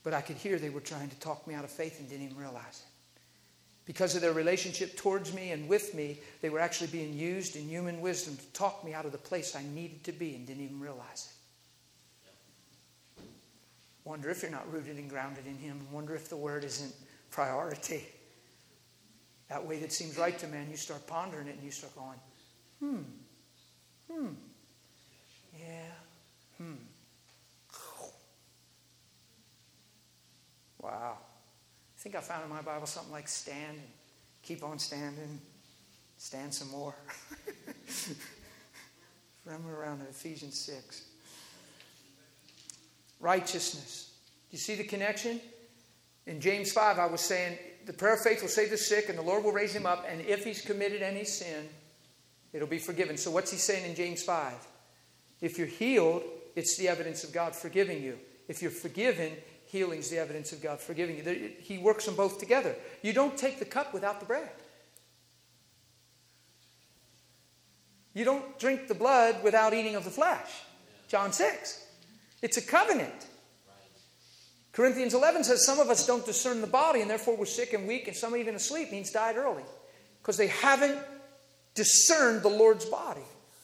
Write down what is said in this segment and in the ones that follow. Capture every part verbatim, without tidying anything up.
But I could hear they were trying to talk me out of faith and didn't even realize it. Because of their relationship towards me and with me, they were actually being used in human wisdom to talk me out of the place I needed to be and didn't even realize it. Wonder if you're not rooted and grounded in Him. Wonder if the Word isn't priority. That way that seems right to man, you start pondering it and you start going, hmm, hmm, yeah, hmm. Wow. I think I found in my Bible something like stand and keep on standing, stand some more. Remember around Ephesians six. Righteousness. Do you see the connection? In James five, I was saying, the prayer of faith will save the sick and the Lord will raise him up. And if he's committed any sin, it'll be forgiven. So what's he saying in James five? If you're healed, it's the evidence of God forgiving you. If you're forgiven, healing's the evidence of God forgiving you. He works them both together. You don't take the cup without the bread. You don't drink the blood without eating of the flesh. John six. It's a covenant. Corinthians eleven says some of us don't discern the body and therefore we're sick and weak and some even asleep, means died early. Because they haven't discerned the Lord's body.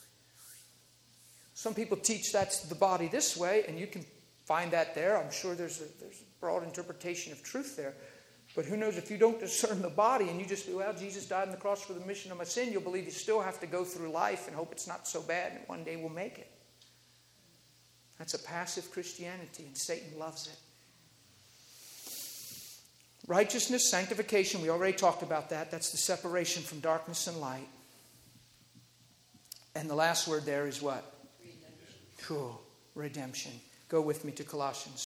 Some people teach that's the body this way, and you can find that there. I'm sure there's a, there's a broad interpretation of truth there. But who knows, if you don't discern the body and you just be, well, Jesus died on the cross for the remission of my sin, you'll believe you still have to go through life and hope it's not so bad and one day we'll make it. That's a passive Christianity, and Satan loves it. Righteousness, sanctification, we already talked about that. That's the separation from darkness and light. And the last word there is what? Redemption. Cool. Redemption. Go with me to Colossians.